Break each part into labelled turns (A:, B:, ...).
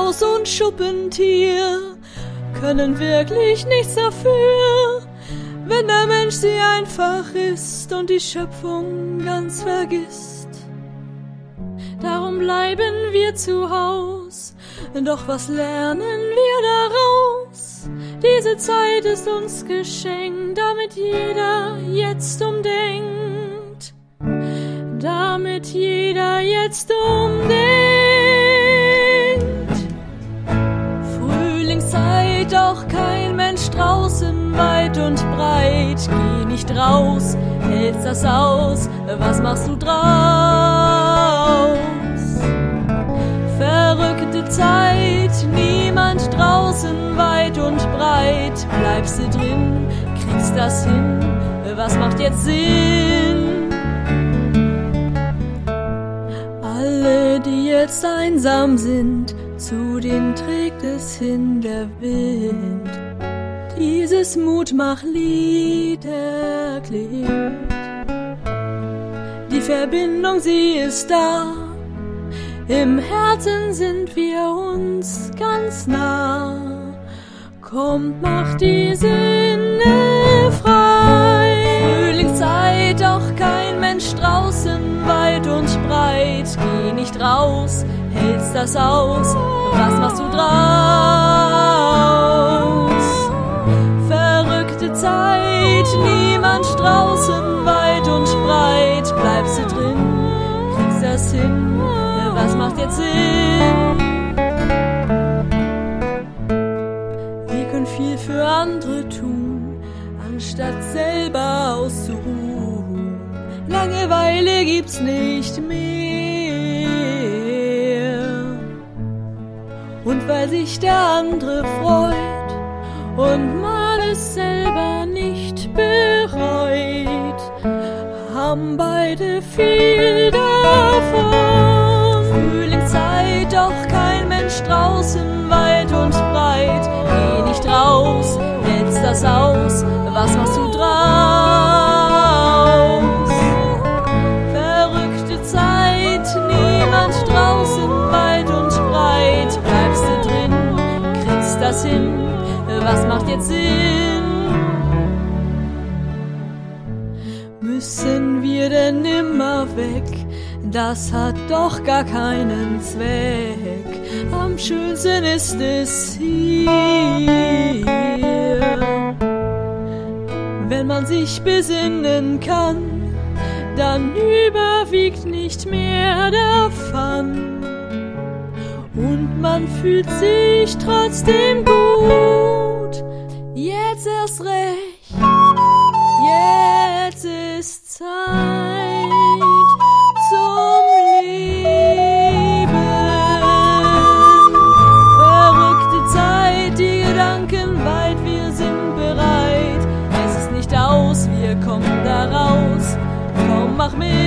A: Maus und Schuppentier können wirklich nichts dafür, wenn der Mensch sie einfach isst und die Schöpfung ganz vergisst. Darum bleiben wir zu Haus, doch was lernen wir daraus? Diese Zeit ist uns geschenkt, damit jeder jetzt umdenkt. Damit jeder jetzt umdenkt. Frühlingszeit, doch kein Mensch draußen weit und breit. Geh nicht raus, hältst das aus, was machst du draus? Verrückte Zeit, niemand draußen weit und breit. Bleibst du drin, kriegst das hin, was macht jetzt Sinn? Alle, die jetzt einsam sind, zu denen trägt es hin der Wind. Dieses Mutmachlied erklingt. Die Verbindung, sie ist da. Im Herzen sind wir uns ganz nah. Kommt, macht die Sinne frei. Frühlingszeit, doch kein Mensch draußen weit und breit. Geh nicht raus, hältst das aus, was machst du draus? Verrückte Zeit, niemand draußen weit und breit. Bleibst du drin, kriegst das hin, was macht jetzt Sinn? Wir können viel für andere tun, anstatt selber auszuruhen. Langeweile gibt's nicht mehr. Und weil sich der andere freut und man es selber nicht bereut, haben beide viel davon. Frühlingszeit, doch kein Mensch draußen weit und breit. Geh nicht raus, hältst das aus, was machst du draus? Verrückte Zeit, niemand draußen weit und breit. Bleibst du drin, kriegst das hin, was macht jetzt Sinn? Müssen wir denn immer weg? Das hat doch gar keinen Zweck. Am schönsten ist es hier, wenn man sich besinnen kann, dann überwiegt nicht mehr der Fun. Und man fühlt sich trotzdem gut. Jetzt erst recht, jetzt ist Zeit zum Leben. Verrückte Zeit, die Gedanken weit, wir sind bereit. Es ist nicht aus, wir kommen da raus. Komm, mach mit.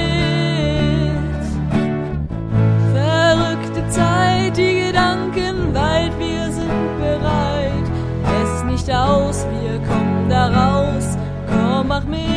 A: Verrückte Zeit, die Gedanken weit, wir sind bereit. Es ist nicht aus, wir kommen da raus. Komm, mach mit.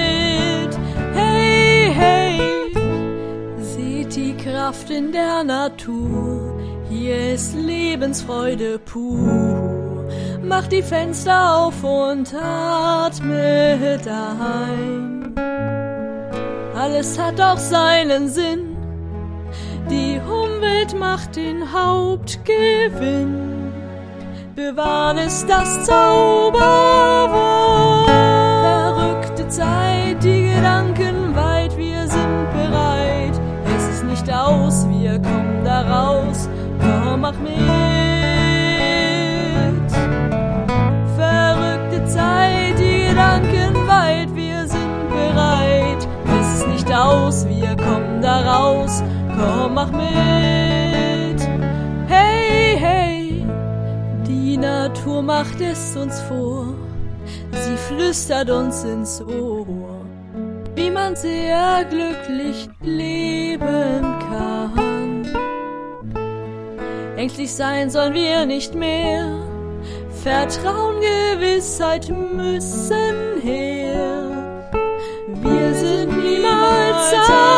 A: Hey, hey. Seht die Kraft in der Natur. Hier ist Lebensfreude pur. Mach die Fenster auf und atme ein. Alles hat auch seinen Sinn. Die Umwelt macht den Hauptgewinn. Bewahren ist das Zauberwort. Verrückte Zeit, die Gedanken weit, wir sind bereit. Es ist nicht aus, wir kommen da raus. Komm, mach mit. Verrückte Zeit, die Gedanken weit, wir sind bereit. Es ist nicht aus, wir kommen da raus. Komm, mach mit. Hey, hey. Die Natur macht es uns vor. Sie flüstert uns ins Ohr, wie man sehr glücklich leben kann. Ängstlich sein sollen wir nicht mehr. Vertrauen, Gewissheit müssen her. Wir sind niemals